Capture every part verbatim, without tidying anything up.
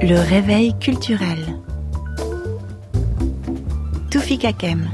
Le réveil culturel. Toufik Hakem.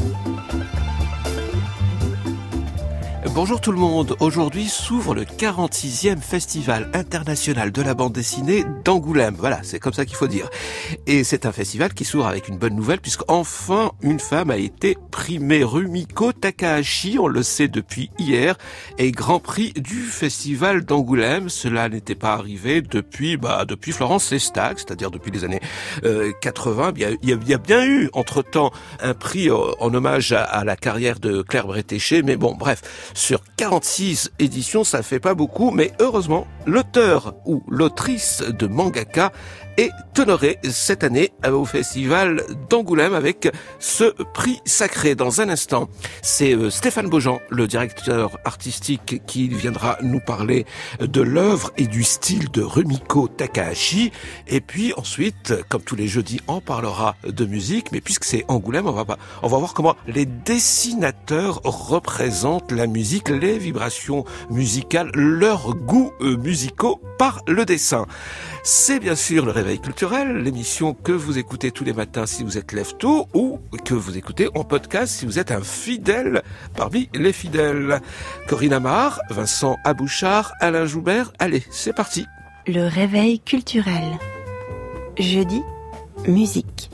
Bonjour tout le monde, aujourd'hui s'ouvre le quarante-sixième Festival international de la bande dessinée d'Angoulême. Voilà, c'est comme ça qu'il faut dire. Et c'est un festival qui s'ouvre avec une bonne nouvelle puisqu'enfin une femme a été primée. Rumiko Takahashi, on le sait depuis hier, est Grand Prix du Festival d'Angoulême. Cela n'était pas arrivé depuis bah depuis Florence Sestac, c'est-à-dire depuis les années euh, quatre-vingts. Il y, a, il, y a, il y a bien eu entre-temps un prix euh, en hommage à, à la carrière de Claire Bretéché, mais bon, bref. Sur quarante-six éditions, ça fait pas beaucoup, mais heureusement, l'auteur ou l'autrice de mangaka est honorée cette année au Festival d'Angoulême avec ce prix sacré. Dans un instant, c'est Stéphane Beaujean, le directeur artistique, qui viendra nous parler de l'œuvre et du style de Rumiko Takahashi. Et puis ensuite, comme tous les jeudis, on parlera de musique, mais puisque c'est Angoulême, on va pas, on va voir comment les dessinateurs représentent la musique, les vibrations musicales, leurs goûts musicaux par le dessin. C'est bien sûr le Réveil culturel, l'émission que vous écoutez tous les matins si vous êtes lève-tôt ou que vous écoutez en podcast si vous êtes un fidèle parmi les fidèles. Corinne Amar, Vincent Abouchard, Alain Joubert, allez, c'est parti. Le Réveil culturel. Jeudi, musique.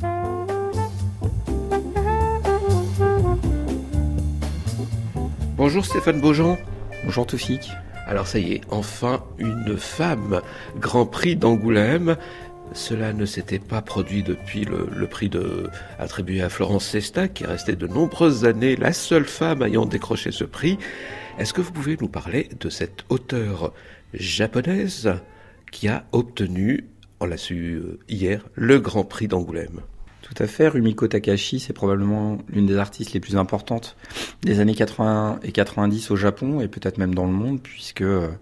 Bonjour Stéphane Beaujean. Bonjour Toufik. Alors ça y est, enfin une femme Grand Prix d'Angoulême. Cela ne s'était pas produit depuis le, le prix de, attribué à Florence Sestac, qui est restée de nombreuses années la seule femme ayant décroché ce prix. Est-ce que vous pouvez nous parler de cette auteure japonaise qui a obtenu, on l'a su hier, le Grand Prix d'Angoulême ? Tout à fait, Rumiko Takahashi, c'est probablement l'une des artistes les plus importantes des années quatre-vingts et quatre-vingt-dix au Japon, et peut-être même dans le monde, puisque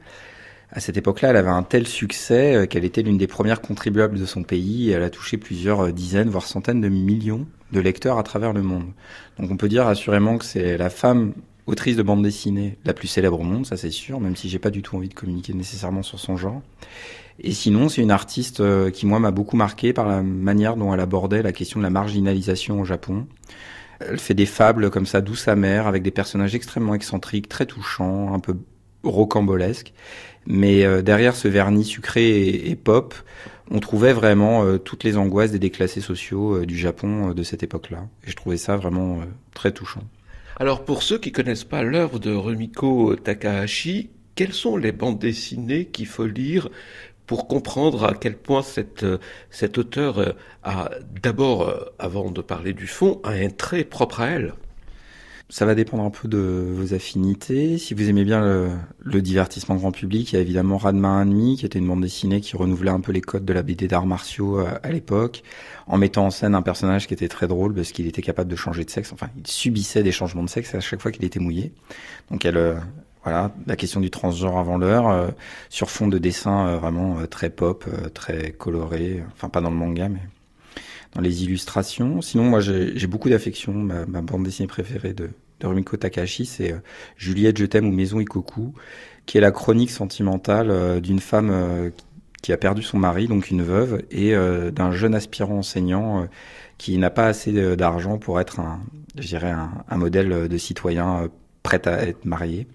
à cette époque-là, elle avait un tel succès qu'elle était l'une des premières contribuables de son pays, et elle a touché plusieurs dizaines, voire centaines de millions de lecteurs à travers le monde. Donc on peut dire assurément que c'est la femme autrice de bande dessinée la plus célèbre au monde, ça c'est sûr, même si j'ai pas du tout envie de communiquer nécessairement sur son genre. Et sinon, c'est une artiste qui, moi, m'a beaucoup marqué par la manière dont elle abordait la question de la marginalisation au Japon. Elle fait des fables comme ça, douces amères, avec des personnages extrêmement excentriques, très touchants, un peu rocambolesques. Mais euh, derrière ce vernis sucré et, et pop, on trouvait vraiment euh, toutes les angoisses des déclassés sociaux euh, du Japon euh, de cette époque-là. Et je trouvais ça vraiment euh, très touchant. Alors, pour ceux qui connaissent pas l'œuvre de Rumiko Takahashi, quelles sont les bandes dessinées qu'il faut lire pour comprendre à quel point cette, cette auteure a d'abord, avant de parler du fond, a un trait propre à elle? Ça va dépendre un peu de vos affinités. Si vous aimez bien le, le divertissement grand public, il y a évidemment Ranma un ennemi, qui était une bande dessinée qui renouvelait un peu les codes de la B D d'arts martiaux à, à l'époque, en mettant en scène un personnage qui était très drôle parce qu'il était capable de changer de sexe. Enfin, il subissait des changements de sexe à chaque fois qu'il était mouillé. Donc elle... Voilà, la question du transgenre avant l'heure, euh, sur fond de dessin euh, vraiment euh, très pop, euh, très coloré, enfin pas dans le manga, mais dans les illustrations. Sinon, moi j'ai, j'ai beaucoup d'affection. Ma, ma bande dessinée préférée de, de Rumiko Takahashi, c'est euh, Juliette, je t'aime ou Maison Ikoku, qui est la chronique sentimentale euh, d'une femme euh, qui a perdu son mari, donc une veuve, et euh, d'un jeune aspirant enseignant euh, qui n'a pas assez de, d'argent pour être un, je dirais, un, un modèle de citoyen euh, prêt à être marié.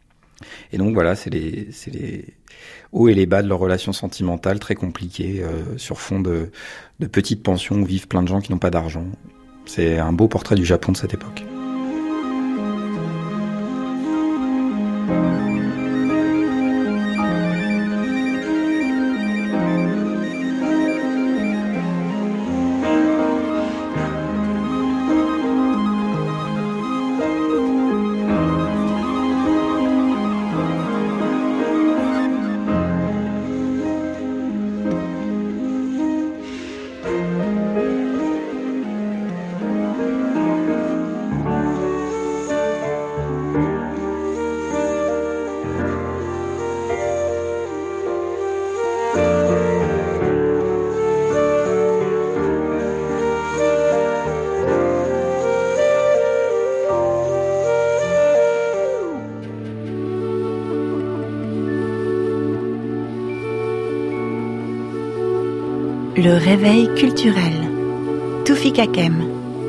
Et donc voilà, c'est les, c'est les hauts et les bas de leur relation sentimentale très compliquée, euh, sur fond de, de petites pensions où vivent plein de gens qui n'ont pas d'argent. C'est un beau portrait du Japon de cette époque. Le réveil culturel. Toufik Hakem.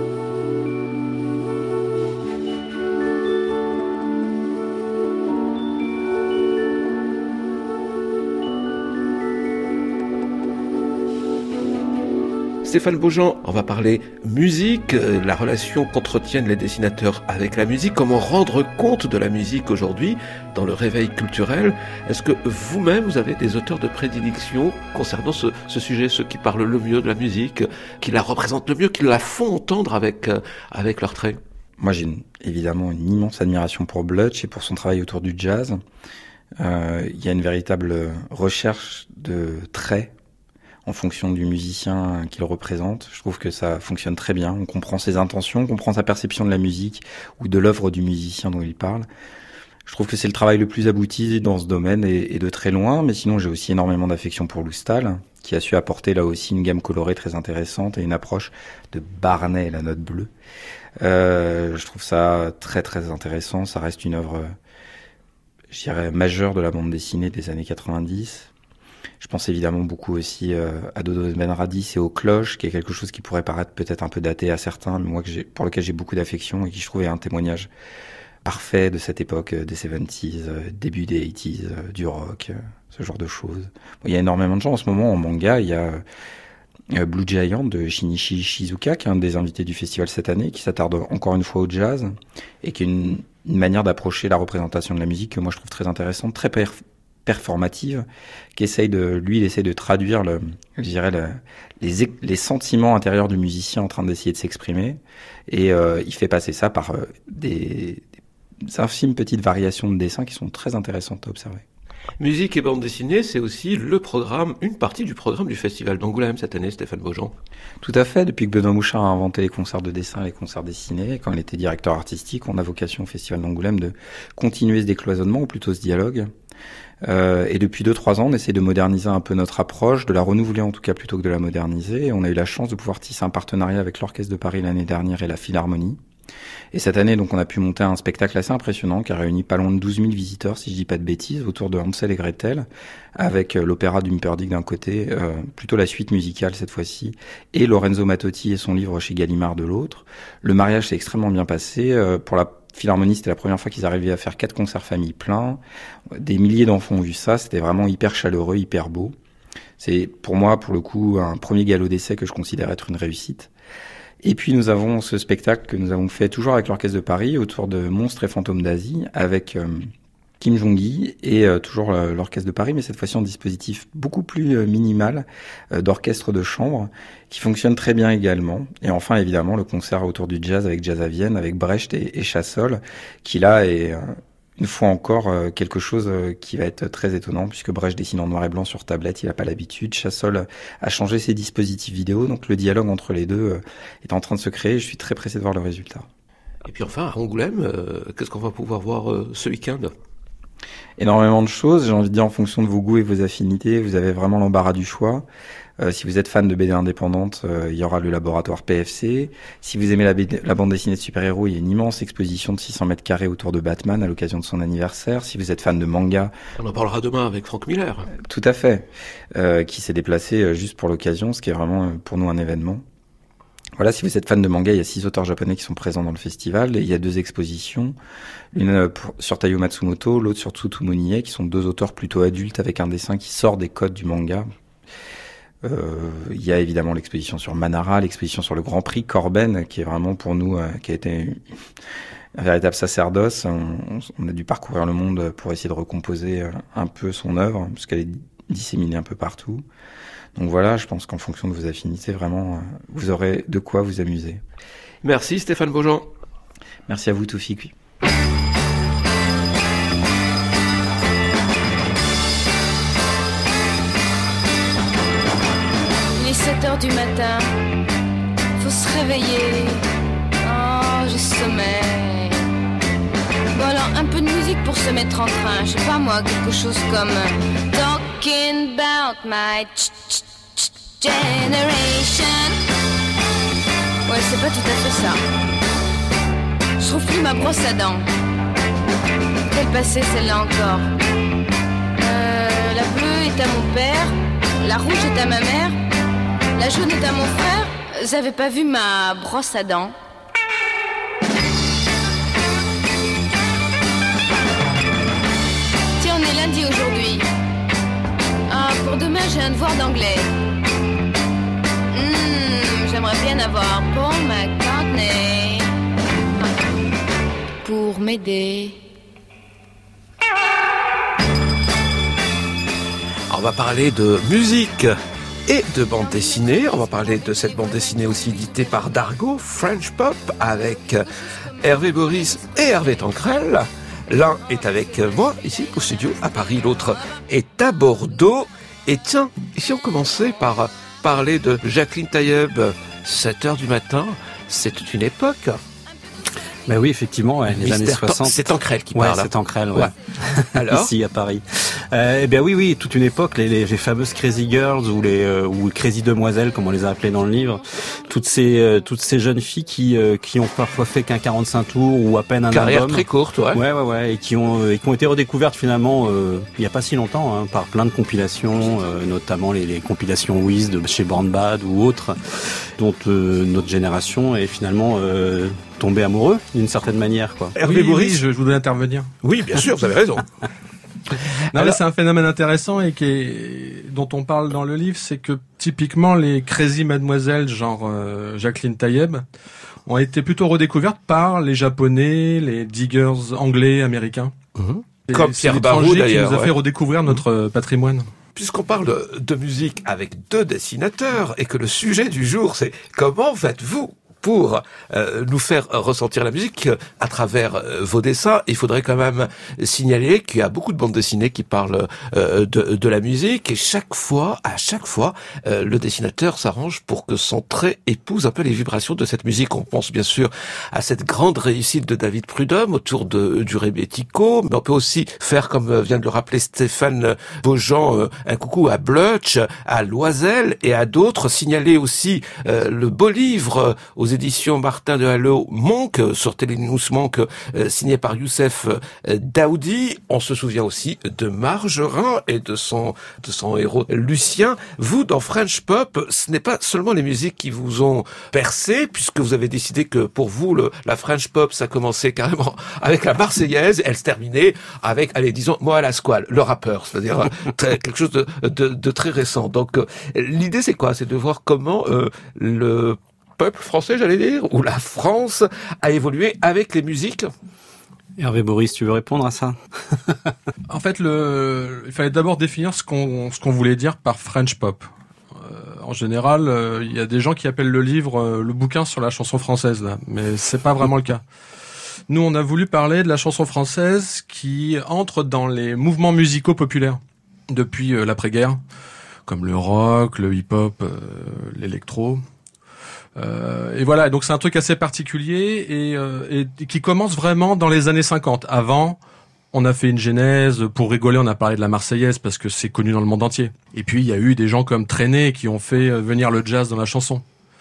Stéphane Beaujean, on va parler musique, la relation qu'entretiennent les dessinateurs avec la musique, comment rendre compte de la musique aujourd'hui dans le réveil culturel. Est-ce que vous-même, vous avez des auteurs de prédilection concernant ce, ce sujet, ceux qui parlent le mieux de la musique, qui la représentent le mieux, qui la font entendre avec, avec leurs traits? Moi, j'ai une, évidemment une immense admiration pour Blutch et pour son travail autour du jazz. Euh, il y a une véritable recherche de traits en fonction du musicien qu'il représente. Je trouve que ça fonctionne très bien. On comprend ses intentions, on comprend sa perception de la musique ou de l'œuvre du musicien dont il parle. Je trouve que c'est le travail le plus abouti dans ce domaine et, et de très loin. Mais sinon, j'ai aussi énormément d'affection pour Lou Stahl, qui a su apporter là aussi une gamme colorée très intéressante et une approche de Barnet, la note bleue. Euh, je trouve ça très très intéressant. Ça reste une œuvre, je dirais, majeure de la bande dessinée des années quatre-vingt-dix. Je pense évidemment beaucoup aussi euh, à Dodo Benradis et aux Cloches, qui est quelque chose qui pourrait paraître peut-être un peu daté à certains, mais moi que j'ai, pour lequel j'ai beaucoup d'affection et qui je trouvais un témoignage parfait de cette époque euh, des soixante-dix, euh, début des quatre-vingt-dix, euh, du rock, euh, ce genre de choses. Bon, il y a énormément de gens en ce moment en manga. Il y a euh, Blue Giant de Shinichi Shizuka, qui est un des invités du festival cette année, qui s'attarde encore une fois au jazz et qui est une, une manière d'approcher la représentation de la musique que moi je trouve très intéressante, très perf- performative, qui essaye de, lui, il essaye de traduire le, je dirais, le, les, les sentiments intérieurs du musicien en train d'essayer de s'exprimer, et euh, il fait passer ça par euh, des, des infimes petites variations de dessin qui sont très intéressantes à observer. Musique et bande dessinée, c'est aussi le programme, une partie du programme du Festival d'Angoulême cette année, Stéphane Beaujean. Tout à fait. Depuis que Benoît Mouchard a inventé les concerts de dessin et les concerts dessinés, quand il était directeur artistique, on a vocation au Festival d'Angoulême de continuer ce décloisonnement, ou plutôt ce dialogue. Euh, et depuis deux trois ans, on essaie de moderniser un peu notre approche, de la renouveler en tout cas plutôt que de la moderniser. Et on a eu la chance de pouvoir tisser un partenariat avec l'Orchestre de Paris l'année dernière et la Philharmonie. Et cette année, donc, on a pu monter un spectacle assez impressionnant qui a réuni pas loin de douze mille visiteurs, si je dis pas de bêtises, autour de Hansel et Gretel, avec euh, l'opéra d'Humperdinck d'un côté, euh, plutôt la suite musicale cette fois-ci, et Lorenzo Mattotti et son livre chez Gallimard de l'autre. Le mariage s'est extrêmement bien passé. Euh, pour la Philharmonie, c'était la première fois qu'ils arrivaient à faire quatre concerts famille pleins. Des milliers d'enfants ont vu ça. C'était vraiment hyper chaleureux, hyper beau. C'est, pour moi, pour le coup, un premier galop d'essai que je considère être une réussite. Et puis, nous avons ce spectacle que nous avons fait toujours avec l'Orchestre de Paris autour de Monstres et Fantômes d'Asie avec euh, Kim Jong-gi et euh, toujours euh, l'Orchestre de Paris, mais cette fois-ci en dispositif beaucoup plus euh, minimal euh, d'orchestre de chambre qui fonctionne très bien également. Et enfin, évidemment, le concert autour du jazz avec Jazz à Vienne, avec Brecht et, et Chassol, qui là est euh, une fois encore euh, quelque chose euh, qui va être très étonnant, puisque Brecht dessine en noir et blanc sur tablette, il n'a pas l'habitude. Chassol a changé ses dispositifs vidéo, donc le dialogue entre les deux euh, est en train de se créer. Je suis très pressé de voir le résultat. Et puis enfin, à Angoulême, euh, qu'est-ce qu'on va pouvoir voir euh, ce week-end ? Énormément de choses, j'ai envie de dire en fonction de vos goûts et vos affinités, vous avez vraiment l'embarras du choix. Euh, si vous êtes fan de B D indépendante, euh, il y aura le laboratoire P F C. Si vous aimez la, B D, la bande dessinée de super-héros, il y a une immense exposition de six cents mètres carrés autour de Batman à l'occasion de son anniversaire. Si vous êtes fan de manga... On en parlera demain avec Frank Miller. Euh, tout à fait, euh, qui s'est déplacé euh, juste pour l'occasion, ce qui est vraiment euh, pour nous un événement. Voilà, si vous êtes fan de manga, il y a six auteurs japonais qui sont présents dans le festival et il y a deux expositions, l'une pour, sur Taiyo Matsumoto, l'autre sur Tsutomu Nie, qui sont deux auteurs plutôt adultes avec un dessin qui sort des codes du manga. Euh, il y a évidemment l'exposition sur Manara, l'exposition sur le Grand Prix Corben, qui est vraiment pour nous, euh, qui a été un véritable sacerdoce. On, on a dû parcourir le monde pour essayer de recomposer un peu son œuvre, parce qu'elle est disséminée un peu partout. Donc voilà, je pense qu'en fonction de vos affinités, vraiment, vous aurez de quoi vous amuser. Merci Stéphane Beaujean. Merci à vous Toufik. Il est sept heures du matin, faut se réveiller. Oh, j'ai sommeil. Bon alors, un peu de musique pour se mettre en train. Je sais pas moi, quelque chose comme Talking about my generation. Ouais, c'est pas tout à fait ça. Je trouve plus ma brosse à dents. Quelle passée celle-là encore. euh, La bleue est à mon père, la rouge est à ma mère. La journée à mon frère, j'avais pas vu ma brosse à dents. Tiens, on est lundi aujourd'hui. Ah, pour demain, j'ai un devoir d'anglais. Mmh, j'aimerais bien avoir Paul McCartney pour m'aider. On va parler de musique et de bande dessinée. On va parler de cette bande dessinée aussi éditée par Dargaud, French Pop, avec Hervé Boris et Hervé Tancrel. L'un est avec moi, ici, au studio, à Paris. L'autre est à Bordeaux. Et tiens, ici on commençait par parler de Jacqueline Taïeb. sept heures du matin, c'est une époque. Ben oui, effectivement, ouais, les années soixante. C'est Tancrel qui ouais, parle. C'est Tancrel, ouais. ouais. Alors ici à Paris. Euh, eh bien oui, oui, toute une époque, les, les, les fameuses Crazy Girls ou les euh, ou Crazy Demoiselles, comme on les a appelées dans le livre, toutes ces euh, toutes ces jeunes filles qui euh, qui ont parfois fait qu'un quarante-cinq tours ou à peine un carrière album. Très courte, ouais. Ouais, ouais, ouais, et qui ont et qui ont été redécouvertes finalement euh, il y a pas si longtemps hein, par plein de compilations, euh, notamment les, les compilations Wiz de chez Born Bad ou autres, dont euh, notre génération est finalement euh, tombé amoureux d'une certaine manière, quoi. Hervé oui, Boris, oui, je, je voudrais intervenir. Oui, bien sûr, vous avez raison. Non, Alors, là, c'est un phénomène intéressant et qui est, dont on parle dans le livre, c'est que typiquement les crazy mademoiselles, genre euh, Jacqueline Taïeb, ont été plutôt redécouvertes par les Japonais, les diggers anglais, américains. Mmh. Comme Pierre Barou d'ailleurs. Qui nous a ouais. fait redécouvrir notre mmh. patrimoine. Puisqu'on parle de, de musique avec deux dessinateurs et que le sujet du jour, c'est comment faites-vous pour euh, nous faire ressentir la musique à travers euh, vos dessins, il faudrait quand même signaler qu'il y a beaucoup de bandes dessinées qui parlent euh, de, de la musique et chaque fois, à chaque fois, euh, le dessinateur s'arrange pour que son trait épouse un peu les vibrations de cette musique. On pense bien sûr à cette grande réussite de David Prudhomme autour de du Rebetiko, mais on peut aussi faire, comme vient de le rappeler Stéphane Beaujean, euh, un coucou à Blutch, à Loisel et à d'autres. Signaler aussi euh, le beau livre aux éditions Martin de Halleux, Monk, sur Télénous Monk, euh, signé par Youssef euh, Daoudi. On se souvient aussi de Margerin et de son de son héros Lucien. Vous, dans French Pop, ce n'est pas seulement les musiques qui vous ont percé, puisque vous avez décidé que pour vous, le, la French Pop, ça commençait carrément avec la Marseillaise, elle se terminait avec, allez, disons, Moa Lasquale, le rappeur, c'est-à-dire très, quelque chose de, de, de très récent. Donc, euh, l'idée, c'est quoi? C'est de voir comment euh, le peuple français, j'allais dire, ou la France a évolué avec les musiques. Hervé Boris, tu veux répondre à ça? En fait, le, il fallait d'abord définir ce qu'on, ce qu'on voulait dire par French Pop. Euh, en général, euh, il y a des gens qui appellent le livre euh, le bouquin sur la chanson française, là, mais c'est pas vraiment le cas. Nous, on a voulu parler de la chanson française qui entre dans les mouvements musicaux populaires depuis euh, l'après-guerre, comme le rock, le hip-hop, euh, l'électro. Euh, et voilà, donc c'est un truc assez particulier et, euh, et qui commence vraiment dans les années cinquante. Avant, on a fait une genèse, pour rigoler, on a parlé de la Marseillaise parce que c'est connu dans le monde entier. Et puis il y a eu des gens comme Trenet qui ont fait venir le jazz dans la chanson.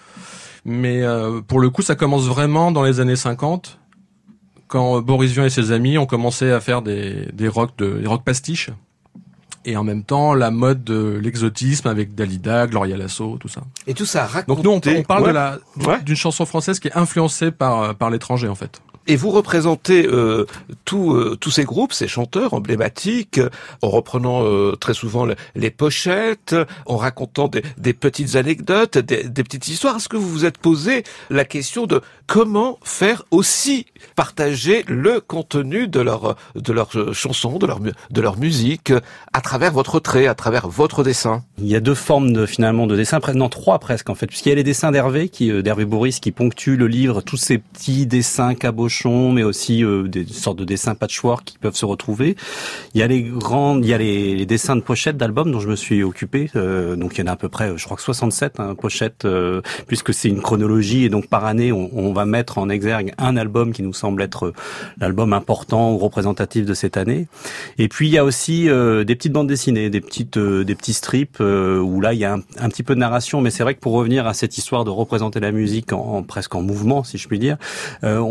Mais euh, pour le coup, ça commence vraiment dans les années cinquante, quand Boris Vian et ses amis ont commencé à faire des, des rock de, des rock pastiches. Et en même temps, la mode de l'exotisme avec Dalida, Gloria Lasso, tout ça. Et tout ça raconté. Donc nous, on, on parle ouais. de la, ouais. d'une chanson française qui est influencée par, par l'étranger, en fait. Et vous représentez euh, tous euh, tous ces groupes, ces chanteurs emblématiques, euh, en reprenant euh, très souvent le, les pochettes, en racontant des, des petites anecdotes, des, des petites histoires. Est-ce que vous vous êtes posé la question de comment faire aussi partager le contenu de leur de leurs chansons, de leur de leur musique, à travers votre trait, à travers votre dessin? Il y a deux formes de finalement de dessins, non trois presque en fait, puisqu'il y a les dessins d'Hervé qui d'Hervé Boris qui ponctuent le livre, tous ces petits dessins cabochons, mais aussi euh, des sortes de dessins patchwork qui peuvent se retrouver. Il y a les grands, il y a les, les dessins de pochettes d'albums dont je me suis occupé. Euh, donc il y en a à peu près, je crois que soixante-sept hein, pochettes, euh, puisque c'est une chronologie et donc par année on, on va mettre en exergue un album qui nous semble être l'album important ou représentatif de cette année. Et puis il y a aussi euh, des petites bandes dessinées, des petites, euh, des petits strips euh, où là il y a un, un petit peu de narration, mais c'est vrai que pour revenir à cette histoire de représenter la musique en, en presque en mouvement, si je puis dire, euh, on avait moins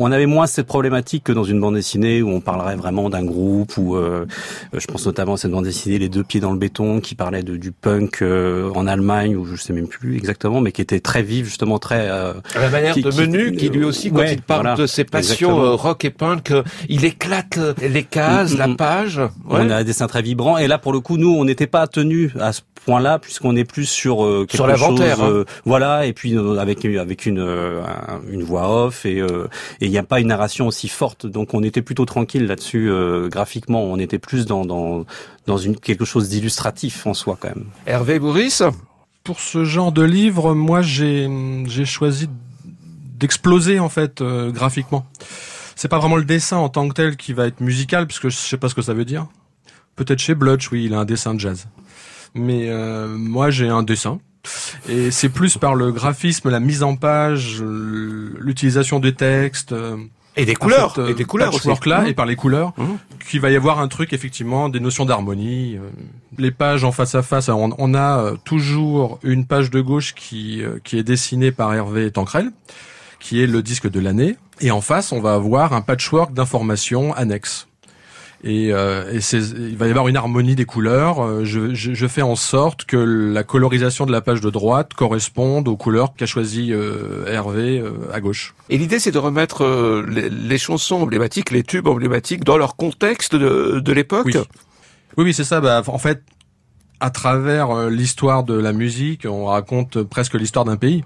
cette problématique que dans une bande dessinée où on parlerait vraiment d'un groupe, ou euh, je pense notamment à cette bande dessinée Les Deux Pieds dans le béton, qui parlait de, du punk euh, en Allemagne, ou je sais même plus exactement, mais qui était très vive, justement très... Euh, à la manière qui, de qui, Menu, qui lui aussi, quand ouais, il parle voilà, de ses passions euh, rock et punk, euh, il éclate les cases, mmh, la page. Ouais. On a un dessin très vibrant, et là pour le coup, nous, on n'était pas tenus à ce point-là, puisqu'on est plus sur euh, quelque sur l'inventaire, chose, euh, hein. voilà, et puis euh, avec avec une euh, une voix off, et euh, et il n'y a pas une narration aussi forte, donc on était plutôt tranquille là-dessus euh, graphiquement. On était plus dans dans dans une quelque chose d'illustratif en soi quand même. Hervé Bourrice. Pour ce genre de livre, moi j'ai j'ai choisi d'exploser en fait euh, graphiquement. C'est pas vraiment le dessin en tant que tel qui va être musical, puisque je sais pas ce que ça veut dire. Peut-être chez Blutch, oui, il a un dessin de jazz. Mais euh, moi, j'ai un dessin. Et c'est plus par le graphisme, la mise en page, l'utilisation des textes... Euh, et des couleurs, cette, euh, et des couleurs aussi. Là, mmh. Et par les couleurs, mmh. qu'il va y avoir un truc, effectivement, des notions d'harmonie. Euh, les pages en face à face, on, on a euh, toujours une page de gauche qui, euh, qui est dessinée par Hervé Tancrel, qui est le disque de l'année. Et en face, on va avoir un patchwork d'informations annexes. Et, euh, et c'est, il va y avoir une harmonie des couleurs. Je, je, je fais en sorte que la colorisation de la page de droite corresponde aux couleurs qu'a choisi euh, Hervé euh, à gauche. Et l'idée, c'est de remettre euh, les, les chansons emblématiques, les tubes emblématiques dans leur contexte de, de l'époque. Oui, oui, oui c'est ça. Bah, en fait, à travers euh, l'histoire de la musique, on raconte presque l'histoire d'un pays.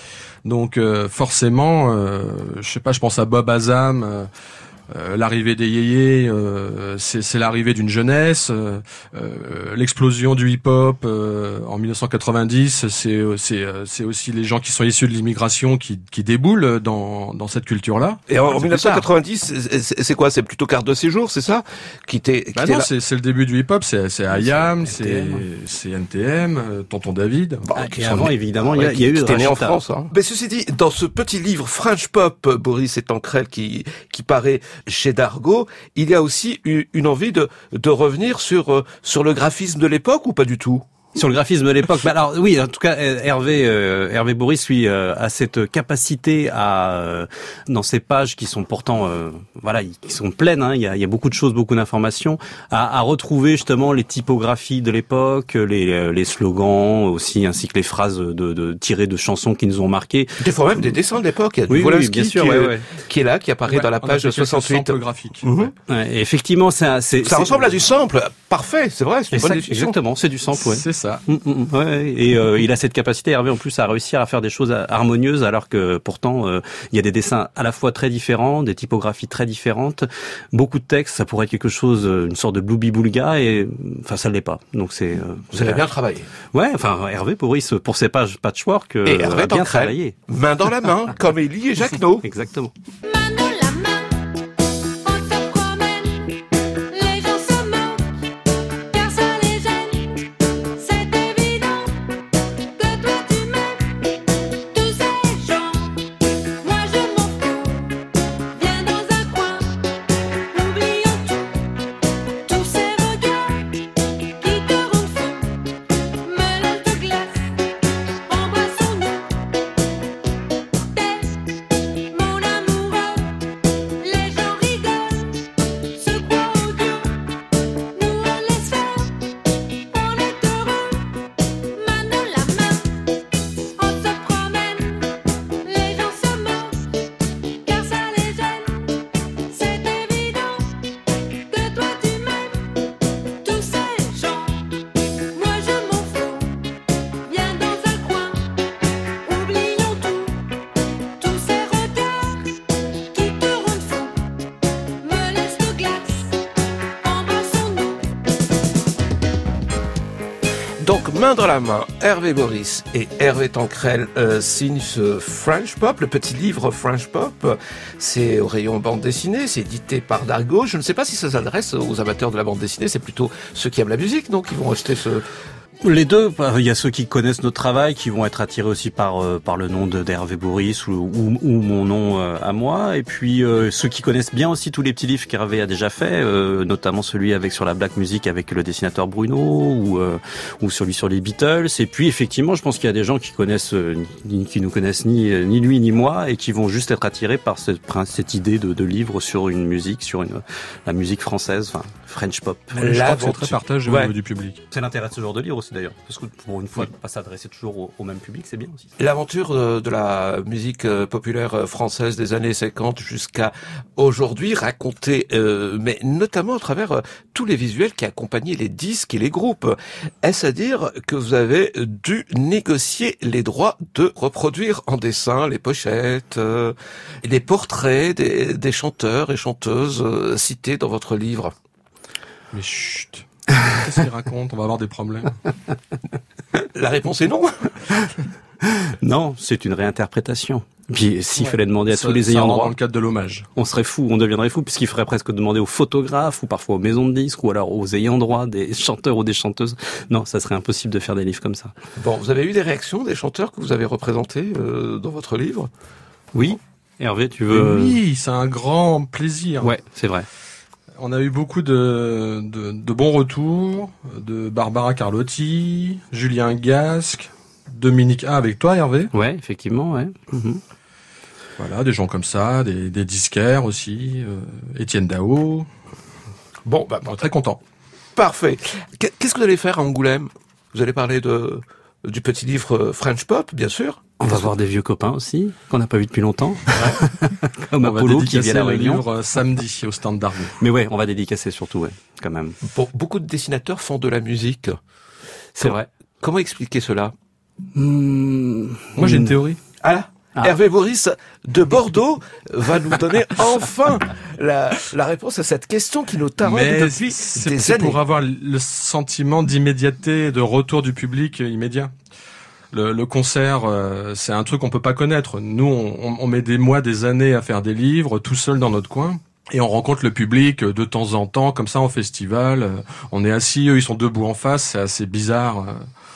Donc euh, forcément, euh, je sais pas, je pense à Bob Azam. Euh, Euh, l'arrivée des yéyés, euh, c'est, c'est l'arrivée d'une jeunesse. Euh, euh, l'explosion du hip-hop euh, en dix-neuf cent quatre-vingt-dix, c'est, c'est, c'est aussi les gens qui sont issus de l'immigration qui, qui déboulent dans, dans cette culture-là. Et en, en dix-neuf cent quatre-vingt-dix, c'est, c'est quoi? C'est plutôt carte de séjour, c'est ça? Qui t'est, qui bah non, c'est, c'est le début du hip-hop. C'est, c'est I A M, c'est, c'est N T M, euh, Tonton David. Bon, ah, et avant, évidemment, il ouais, y a, y a eu. Qui était né en France. Hein. Mais ceci dit, dans ce petit livre French Pop, Bourrice et Tancrel, qui, qui paraît chez Dargaud, il y a aussi une envie de, de revenir sur, sur le graphisme de l'époque ou pas du tout? Sur le graphisme de l'époque, bah alors oui, en tout cas Hervé euh, Hervé Bourrice lui euh, a cette capacité à euh, dans ces pages qui sont pourtant euh, voilà, qui sont pleines, hein, il y a il y a beaucoup de choses, beaucoup d'informations, à, à retrouver justement les typographies de l'époque, les les slogans aussi, ainsi que les phrases de, de tirées de chansons qui nous ont marqués. Des fois même des dessins de l'époque, il y a du oui, Volinsky oui, bien sûr, qui, ouais, est, ouais. qui est là, qui apparaît ouais, dans la page soixante-huit. Graphique. Mmh. Ouais, et effectivement, c'est, c'est ça c'est, ressemble à du sample, parfait, c'est vrai, c'est une bonne définition. Exactement, c'est du sample, ouais. C'est ça. Mmh, mmh, ouais, et euh, il a cette capacité, Hervé, en plus, à réussir à faire des choses harmonieuses, alors que pourtant, euh, il y a des dessins à la fois très différents, des typographies très différentes, beaucoup de textes, ça pourrait être quelque chose, une sorte de bloubi-boulga, et enfin, ça l'est pas. Donc c'est. Euh, Vous avez bien travaillé. Ouais, enfin, Hervé Bourrice, pour ses pages patchwork, euh, et Hervé a bien Tancrel, travaillé. Main dans la main, comme Élie et Jacquenot. Exactement. Donc, main dans la main, Hervé Bourrice et Hervé Tancrel euh, signent ce French Pop, le petit livre French Pop. C'est au rayon bande dessinée, c'est édité par Dargaud. Je ne sais pas si ça s'adresse aux amateurs de la bande dessinée, c'est plutôt ceux qui aiment la musique, donc ils vont acheter ce... Les deux, il y a ceux qui connaissent notre travail, qui vont être attirés aussi par euh, par le nom de d'Hervé Boris ou, ou, ou mon nom euh, à moi, et puis euh, ceux qui connaissent bien aussi tous les petits livres qu'Hervé a déjà fait, euh, notamment celui avec sur la black music avec le dessinateur Bruno, ou euh, ou celui sur les Beatles. Et puis effectivement, je pense qu'il y a des gens qui connaissent, euh, ni, qui nous connaissent ni ni lui ni moi, et qui vont juste être attirés par cette cette idée de, de livre sur une musique, sur une la musique française, enfin French pop. Je crois que c'est très partagé au niveau du public. C'est l'intérêt de ce genre de livre aussi d'ailleurs, parce que pour une fois, pas s'adresser toujours au, au même public, c'est bien aussi. L'aventure de la musique populaire française des années cinquante jusqu'à aujourd'hui, racontée, euh, mais notamment à travers tous les visuels qui accompagnaient les disques et les groupes. Est-ce à dire que vous avez dû négocier les droits de reproduire en dessin les pochettes, euh, les portraits des, des chanteurs et chanteuses euh, cités dans votre livre? Mais chut, qu'est-ce qu'il raconte? On va avoir des problèmes. La réponse est non. Non, c'est une réinterprétation. Puis s'il ouais, fallait demander à ça, tous les ayants droit, dans le cadre de l'hommage, on serait fou, on deviendrait fou, puisqu'il faudrait presque demander aux photographes ou parfois aux maisons de disques ou alors aux ayants droit des chanteurs ou des chanteuses. Non, ça serait impossible de faire des livres comme ça. Bon, vous avez eu des réactions des chanteurs que vous avez représentés euh, dans votre livre? Oui. Hervé, tu veux? Oui, c'est un grand plaisir. Ouais, c'est vrai. On a eu beaucoup de, de, de bons retours, de Barbara Carlotti, Julien Gasque, Dominique A avec toi, Hervé. Ouais, effectivement, ouais. Mmh. Voilà, des gens comme ça, des, des disquaires aussi, euh, Étienne Dao. Bon, bah, bon, très content. Parfait. Qu'est-ce que vous allez faire à Angoulême? Vous allez parler de du petit livre French Pop, bien sûr. On va voir des vieux copains aussi, qu'on n'a pas vu depuis longtemps. Ouais. Comme Apollo qui vient à la Réunion. On va dédicacer le livre samedi au stand d'Argo. Mais ouais, on va dédicacer surtout, ouais, quand même. Bon, beaucoup de dessinateurs font de la musique. C'est vrai. Comment expliquer cela? mmh, Moi, j'ai une théorie. Ah, ah. Hervé Boris de Bordeaux va nous donner enfin la, la réponse à cette question qui nous taraude depuis c'est, des c'est années. Pour avoir le sentiment d'immédiateté, de retour du public immédiat. Le, le concert, euh, c'est un truc qu'on peut pas connaître. Nous, on, on met des mois, des années à faire des livres, tout seul dans notre coin. Et on rencontre le public de temps en temps, comme ça, en festival. On est assis, eux, ils sont debout en face. C'est assez bizarre,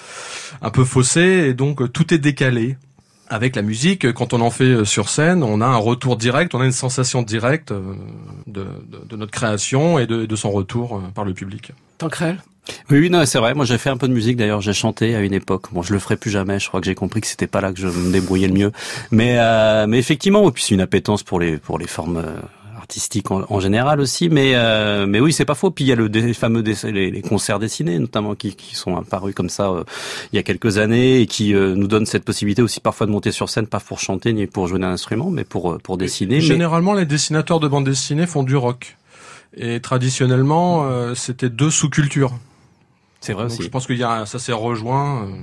un peu faussé. Et donc, tout est décalé. Avec la musique, quand on en fait sur scène, on a un retour direct, on a une sensation directe de, de, de notre création et de, de son retour par le public. Tancrel? Oui, oui, non, c'est vrai. Moi, j'ai fait un peu de musique. D'ailleurs, j'ai chanté à une époque. Bon, je le ferai plus jamais. Je crois que j'ai compris que c'était pas là que je me débrouillais le mieux. Mais, euh, mais effectivement, et puis c'est une appétence pour les pour les formes euh, artistiques en, en général aussi. Mais, euh, mais oui, c'est pas faux. Puis il y a le les fameux dess- les, les concerts dessinés, notamment qui qui sont apparus comme ça euh, il y a quelques années et qui euh, nous donnent cette possibilité aussi parfois de monter sur scène, pas pour chanter ni pour jouer d'un instrument, mais pour pour dessiner. Généralement, mais... les dessinateurs de bande dessinée font du rock. Et traditionnellement, euh, c'était deux sous-cultures. C'est vrai. Donc, aussi. Je pense qu'il y a, ça s'est rejoint. Euh,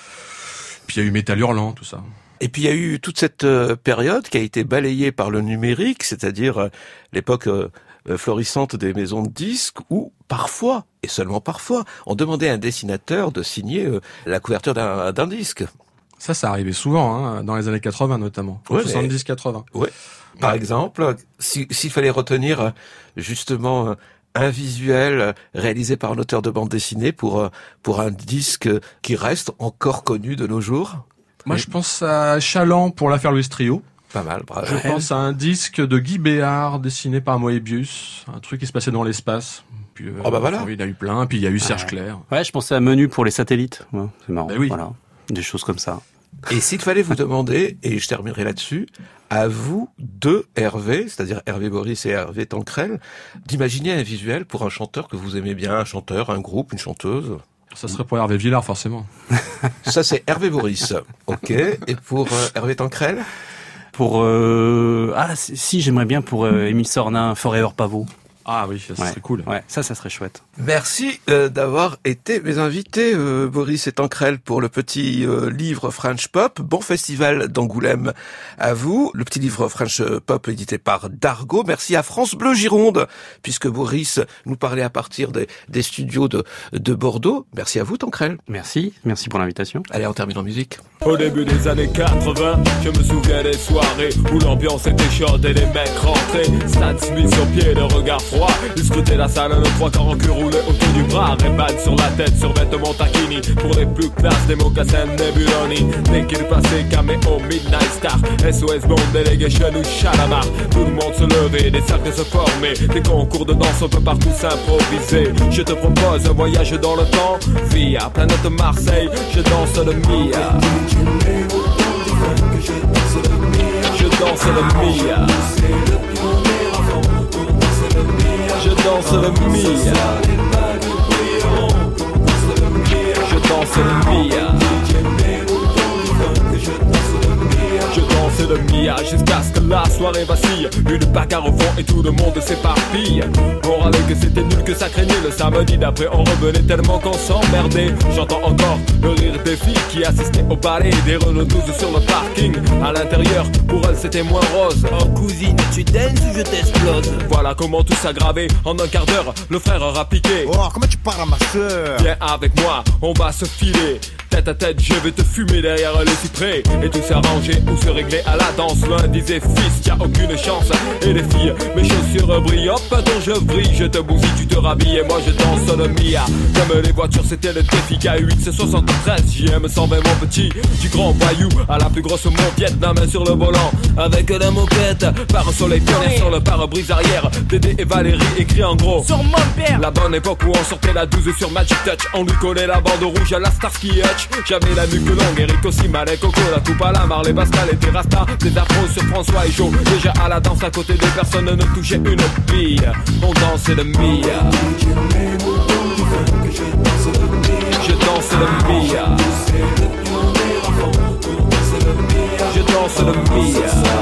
puis il y a eu Métal Hurlant, tout ça. Et puis il y a eu toute cette euh, période qui a été balayée par le numérique, c'est-à-dire euh, l'époque euh, florissante des maisons de disques où parfois, et seulement parfois, on demandait à un dessinateur de signer euh, la couverture d'un, d'un disque. Ça, ça arrivait souvent, hein, dans les années quatre-vingts notamment, ouais, soixante-dix quatre-vingts. Ouais. Par ouais. exemple, si, s'il fallait retenir justement un visuel réalisé par un auteur de bande dessinée pour pour un disque qui reste encore connu de nos jours. Moi, oui. je pense à Chaland pour l'affaire Louis Trio. Pas mal, bravo. Je pense à un disque de Guy Béard dessiné par Moebius, un truc qui se passait dans l'espace. Puis, euh, oh bah voilà. Il y en a eu plein, puis il y a eu Serge ah. Clair. Ouais, je pensais à Menu pour les satellites. Ouais, c'est marrant. Ben oui. Voilà, des choses comme ça. Et s'il fallait vous demander, et je terminerai là-dessus, à vous deux Hervé, c'est-à-dire Hervé Boris et Hervé Tancrel, d'imaginer un visuel pour un chanteur que vous aimez bien, un chanteur, un groupe, une chanteuse. Ça serait pour Hervé Villard, forcément. Ça, c'est Hervé Boris. Ok. Et pour euh, Hervé Tancrel? Pour euh... ah si, j'aimerais bien pour euh, Émile Sornin, Forever Pavot. Ah oui, ça, ça ouais. serait cool. Ouais, ça, ça serait chouette. Merci euh, d'avoir été mes invités, euh, Boris et Tancrel, pour le petit euh, livre French Pop. Bon festival d'Angoulême à vous. Le petit livre French Pop édité par Dargo. Merci à France Bleu Gironde, puisque Boris nous parlait à partir des, des studios de, de Bordeaux. Merci à vous, Tancrel. Merci, merci pour l'invitation. Allez, on termine en musique. Au début des années quatre-vingts, je me souviens des soirées où l'ambiance était chaude et les mecs rentraient. Stan Smith sur pied, le regard froid. Ils scrutaient la salle, le trois quarts en cul roulé autour du bras. Ray-Ban sur la tête, sur vêtements taquini. Pour les plus classes, des mocassins Nebuloni. Dès qu'il passait, caméo, Midnight Star, S O S Bond, Delegation ou Chalamar. Tout le monde se levait, des cercles se formaient. Des concours de danse, on peut partout s'improviser. Je te propose un voyage dans le temps via planète Marseille, je danse le Mia. Je danse le Mia. Je danse le Mia. Je danse le Mia. Je danse le Mia jusqu'à ce que la soirée vacille. Une bagarre au fond et tout le monde s'éparpille. On râlait que c'était nul, que ça craignait. Le samedi d'après on revenait tellement qu'on s'emmerdait. J'entends encore le rire des filles qui assistaient au ballet des Renault douze sur le parking. À l'intérieur, pour elles c'était moins rose. Oh cousine, tu danses ou je t'explose. Voilà comment tout s'aggravait. En un quart d'heure, le frère aura piqué. Oh, comment tu parles à ma soeur? Viens avec moi, on va se filer. Tête à tête, je vais te fumer derrière les cyprès. Et tout s'arranger ou se régler à la danse. L'un disait fils, y'a aucune chance. Et les filles, mes chaussures brillent. Hop, attends, je brille, je te bousille, tu te rhabilles. Et moi je danse le Mia. Comme les voitures, c'était le défi. K huit, c'est soixante-treize, J M cent vingt mon petit. Du grand voyou à la plus grosse mon Vietnam sur le volant. Avec la moquette, par un soleil pionnier sur le pare-brise arrière. Dédé et Valérie écrit en gros sur mon père. La bonne époque où on sortait la douze sur Magic Touch. On lui collait la bande rouge à la Starsky Hutch. J'avais la nuque longue, Eric aussi, Malek, Coco, la coupe à la Marley, Pascal et Terrasta. Des afros sur François et Joe. Déjà à la danse à côté des personnes ne touchaient une bille. On dansait le Mia. Je danse le Mia. Je danse le Mia.